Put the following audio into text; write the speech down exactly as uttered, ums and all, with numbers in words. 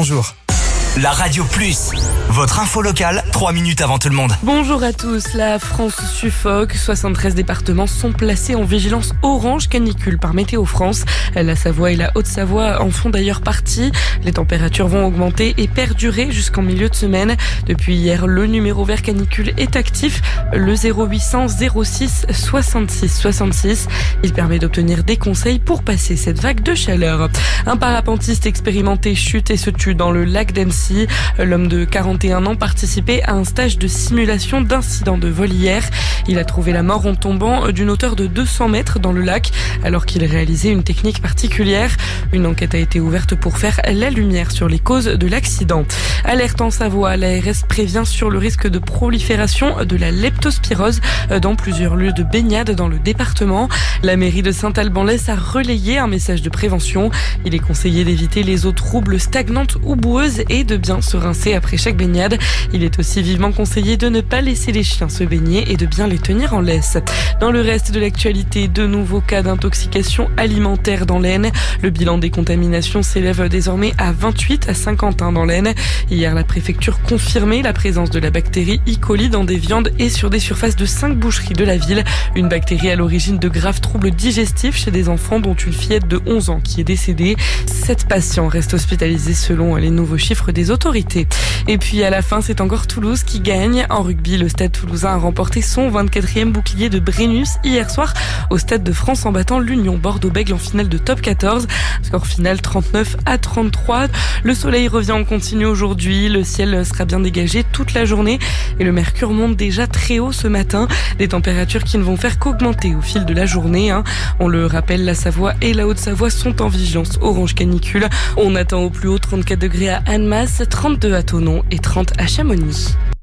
Bonjour. La Radio Plus, votre info locale, trois minutes avant tout le monde. Bonjour à tous, la France suffoque. soixante-treize départements sont placés en vigilance orange canicule par Météo France. La Savoie et la Haute-Savoie en font d'ailleurs partie. Les températures vont augmenter et perdurer jusqu'en milieu de semaine. Depuis hier, le numéro vert canicule est actif, le zéro huit cents zéro six soixante-six soixante-six. Il permet d'obtenir des conseils pour passer cette vague de chaleur. Un parapentiste expérimenté chute et se tue dans le lac d'Annecy. L'homme de quarante et un ans participait à un stage de simulation d'incident de vol hier. Il a trouvé la mort en tombant d'une hauteur de deux cents mètres dans le lac alors qu'il réalisait une technique particulière. Une enquête a été ouverte pour faire la lumière sur les causes de l'accident. Alerte en Savoie, l'A R S prévient sur le risque de prolifération de la leptospirose dans plusieurs lieux de baignade dans le département. La mairie de Saint-Alban-l'Hesse a relayé un message de prévention. Il est conseillé d'éviter les eaux troubles, stagnantes ou boueuses et de bien se rincer après chaque baignade. Il est aussi vivement conseillé de ne pas laisser les chiens se baigner et de bien les tenir en laisse. Dans le reste de l'actualité, de nouveaux cas d'intoxication alimentaire dans l'Aisne. Le bilan des contaminations s'élève désormais à vingt-huit à Saint-Quentin dans l'Aisne. Hier, la préfecture confirmait la présence de la bactérie E. coli dans des viandes et sur des surfaces de cinq boucheries de la ville. Une bactérie à l'origine de graves troubles digestifs chez des enfants, dont une fillette de onze ans qui est décédée. Sept patients restent hospitalisés selon les nouveaux chiffres des autorités. Et puis à la fin, c'est encore Toulouse qui gagne. En rugby, le Stade Toulousain a remporté son vingt-quatrième bouclier de Brennus hier soir au Stade de France en battant l'Union Bordeaux-Bègles en finale de top quatorze. Score final trente-neuf à trente-trois. Le soleil revient en continu aujourd'hui. Le ciel sera bien dégagé toute la journée et le mercure monte déjà très haut ce matin. Des températures qui ne vont faire qu'augmenter au fil de la journée. Hein. On le rappelle, la Savoie et la Haute-Savoie sont en vigilance orange canicule. On attend au plus haut trente-quatre degrés à Annemasse, trente-deux à Thonon et trente à Chamonix.